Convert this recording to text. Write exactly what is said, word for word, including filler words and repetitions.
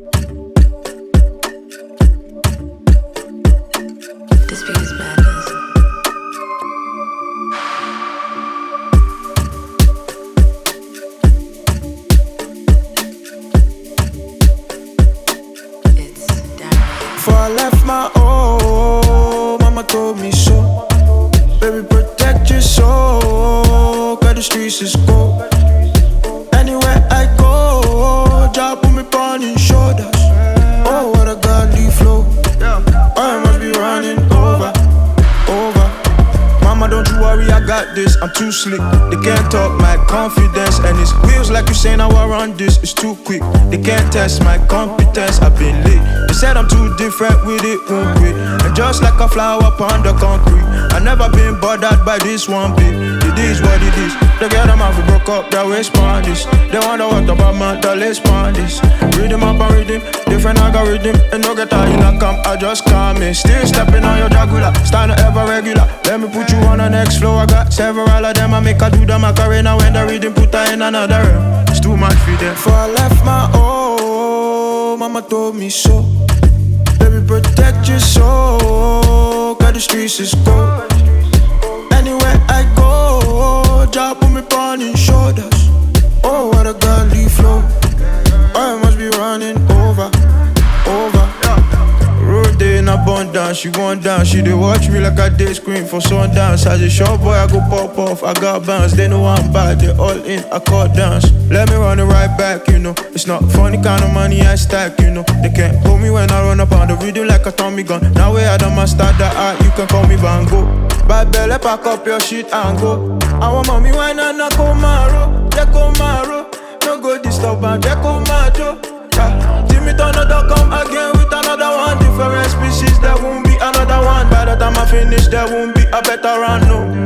This beat is madness. It's down. Before I left my home, mama told me so. Baby, protect your soul, cause the streets is cold. Anywhere I go, job put me on his shoulders. Oh, what a godly flow. I must be running over, over. Mama, don't you worry, I got this. I'm too slick. They can't talk my confidence, and it's wheels like you say now I run this. It's too quick. They can't test my competence. I've been lit. They said I'm too different with it, won't quit. And just like a flower upon the concrete, I never been bothered by this one bit. It is what it is. They get them off, we broke up their waist on this. They wonder what about my dollars on this. Rhythm up and rhythm, different algorithm. And no get all you knock come, I just come in. Still stepping on your jugular, starting ever regular. Let me put you on the next floor. I got several of them. I make her do the Macarena when the rhythm put her in another room. It's too much for them. Before I left my home, mama told me so. Baby, protect your soul, cause the streets is cold. Anywhere I go, job put me on his shoulders. Oh, what a godly flow. I must be running over, over. Road day in abundance, she want dance. She dey watch me like I dey scream for Sundance. As a short boy, I go pop off, I got bounce. They know I'm bad, they all in, I call dance. Let me run it right back, you know. It's not funny kind of money I stack, you know. They can't hold me when I run up on the rhythm like a Tommy gun. Now way I done master that art, you can call me Van Gogh. Bad belly, pack up your shit and go. I want mommy wine and I come maro, yeah come maro. No go disturb and yeah come majo. Yeah. Jimmy another come again with another one. Different species, there won't be another one. By the time I finish, there won't be a better run, no.